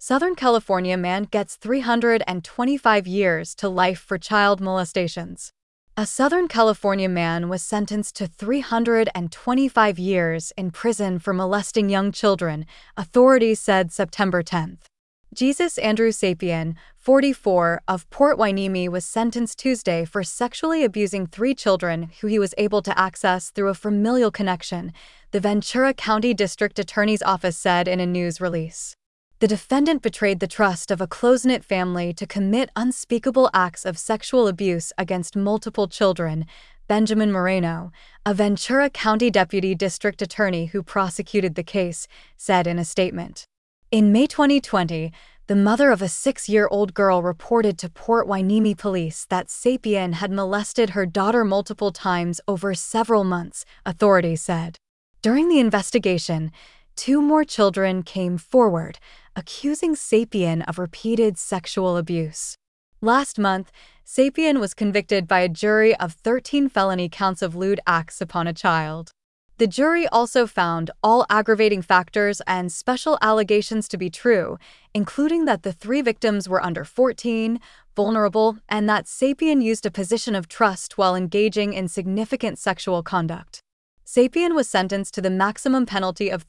Southern California man gets 325 years to life for child molestations. A Southern California man was sentenced to 325 years in prison for molesting young children, authorities said September 10. Jesus Andrew Sapien, 44, of Port Hueneme was sentenced Tuesday for sexually abusing 3 children who he was able to access through a familial connection, the Ventura County District Attorney's Office said in a news release. The defendant betrayed the trust of a close-knit family to commit unspeakable acts of sexual abuse against multiple children, Benjamin Moreno, a Ventura County Deputy District Attorney who prosecuted the case, said in a statement. In May 2020, the mother of a 6-year-old girl reported to Port Hueneme police that Sapien had molested her daughter multiple times over several months, authorities said. During the investigation, 2 more children came forward, accusing Sapien of repeated sexual abuse. Last month, Sapien was convicted by a jury of 13 felony counts of lewd acts upon a child. The jury also found all aggravating factors and special allegations to be true, including that the 3 victims were under 14, vulnerable, and that Sapien used a position of trust while engaging in significant sexual conduct. Sapien was sentenced to the maximum penalty of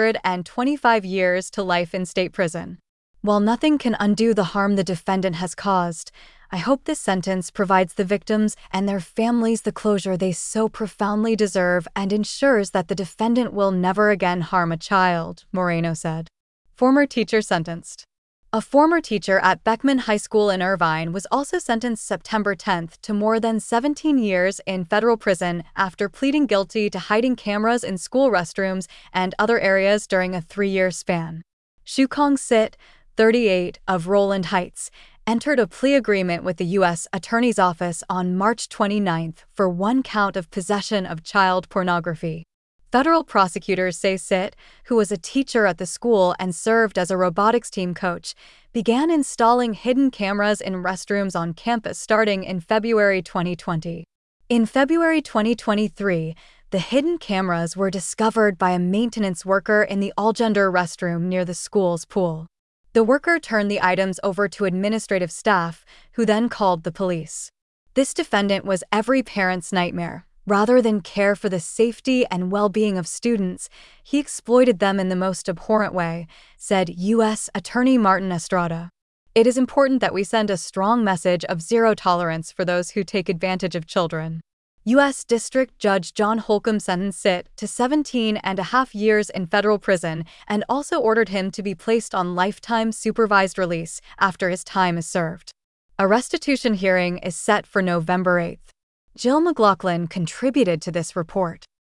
325 years to life in state prison. While nothing can undo the harm the defendant has caused, I hope this sentence provides the victims and their families the closure they so profoundly deserve and ensures that the defendant will never again harm a child, Moreno said. Former teacher sentenced. A former teacher at Beckman High School in Irvine was also sentenced September 10 to more than 17 years in federal prison after pleading guilty to hiding cameras in school restrooms and other areas during a 3-year span. Shukong Sit, 38, of Roland Heights, entered a plea agreement with the U.S. Attorney's Office on March 29 for 1 count of possession of child pornography. Federal prosecutors say Sit, who was a teacher at the school and served as a robotics team coach, began installing hidden cameras in restrooms on campus starting in February 2020. In February 2023, the hidden cameras were discovered by a maintenance worker in the all-gender restroom near the school's pool. The worker turned the items over to administrative staff, who then called the police. This defendant was every parent's nightmare. Rather than care for the safety and well-being of students, he exploited them in the most abhorrent way, said U.S. Attorney Martin Estrada. It is important that we send a strong message of zero tolerance for those who take advantage of children. U.S. District Judge John Holcomb sentenced Sit to 17.5 years in federal prison and also ordered him to be placed on lifetime supervised release after his time is served. A restitution hearing is set for November 8. Jill McLaughlin contributed to this report.